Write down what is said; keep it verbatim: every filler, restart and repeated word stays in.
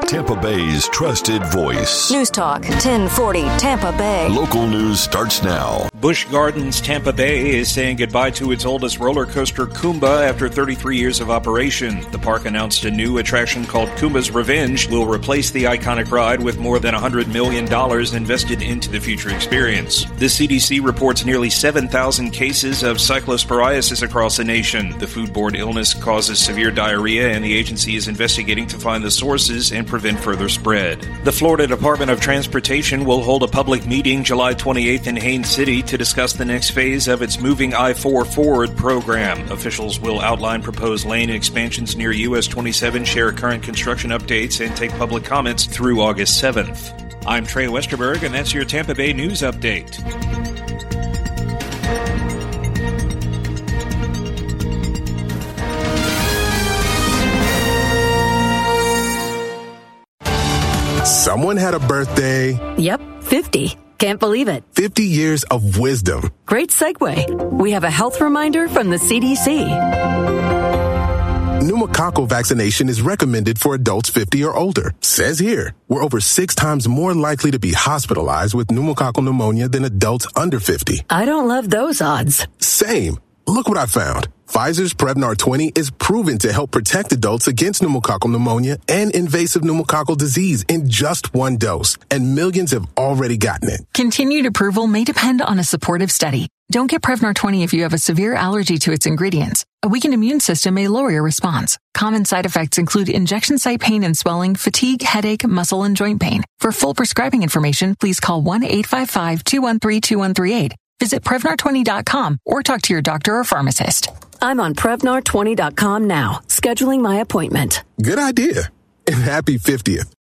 Tampa Bay's trusted voice. News Talk ten forty Tampa Bay. Local news starts now. Busch Gardens Tampa Bay is saying goodbye to its oldest roller coaster, Kumba, after thirty-three years of operation. The park announced a new attraction called Kumba's Revenge will replace the iconic ride with more than one hundred million dollars invested into the future experience. The C D C reports nearly seven thousand cases of cyclosporiasis across the nation. The foodborne illness causes severe diarrhea, and the agency is investigating to find the sources and prevent further spread. The Florida Department of Transportation will hold a public meeting July twenty-eighth in Haines City to discuss the next phase of its Moving I four Forward program. Officials will outline proposed lane expansions near U S twenty-seven, share current construction updates, and take public comments through August seventh. I'm Trey Westerberg, and that's your Tampa Bay News Update. Someone had a birthday. Yep, fifty. Can't believe it. fifty years of wisdom. Great segue. We have a health reminder from the C D C. Pneumococcal vaccination is recommended for adults fifty or older. Says here, we're over six times more likely to be hospitalized with pneumococcal pneumonia than adults under fifty. I don't love those odds. Same. Look what I found. Pfizer's Prevnar twenty is proven to help protect adults against pneumococcal pneumonia and invasive pneumococcal disease in just one dose, and millions have already gotten it. Continued approval may depend on a supportive study. Don't get Prevnar twenty if you have a severe allergy to its ingredients. A weakened immune system may lower your response. Common side effects include injection site pain and swelling, fatigue, headache, muscle, and joint pain. For full prescribing information, please call one eight five five, two one three, two one three eight. Visit Prevnar twenty dot com or talk to your doctor or pharmacist. I'm on Prevnar twenty dot com now, scheduling my appointment. Good idea. And happy fiftieth.